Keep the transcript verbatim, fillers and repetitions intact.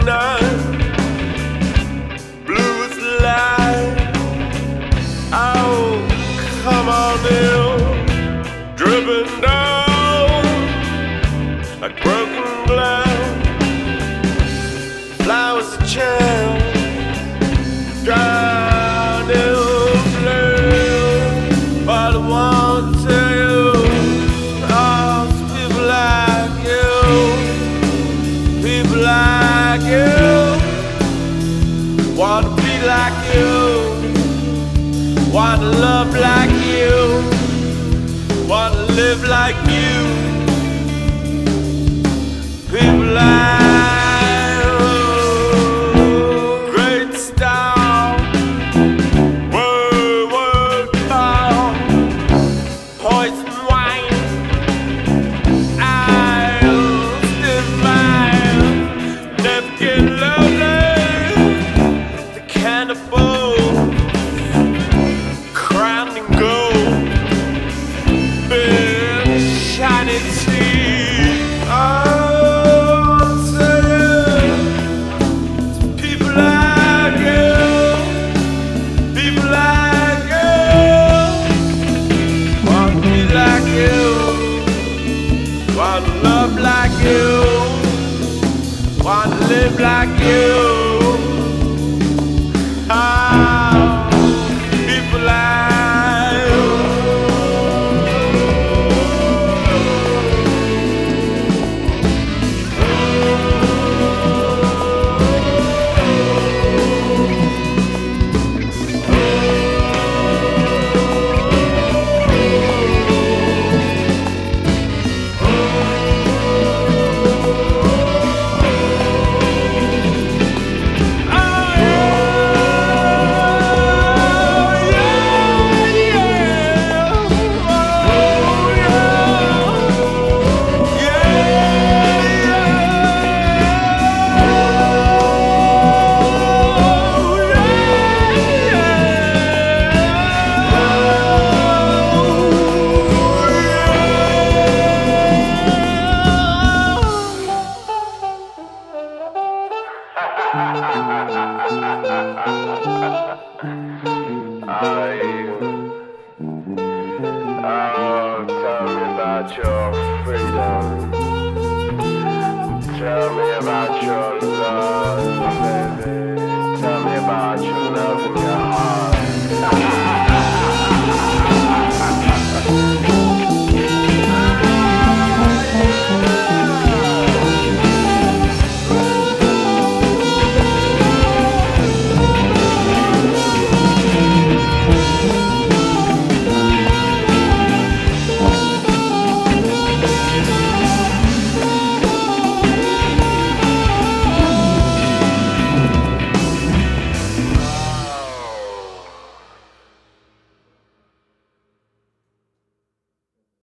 night, blue as the light. Oh, come on in, dripping down like broken glass. Flowers a chance, drowned in flame. But I want to tell you, oh, it's people like you, people like you, wanna be like you, wanna love like you, wanna live like you. People like you, great star, world, world bound, poison wine, eyes divine, never get lonely, the cannibal, crowned in gold, big shiny teeth. Oh, wanna love like you, wanna live like you. Ah, people like you. Are you? Oh, tell me about your freedom.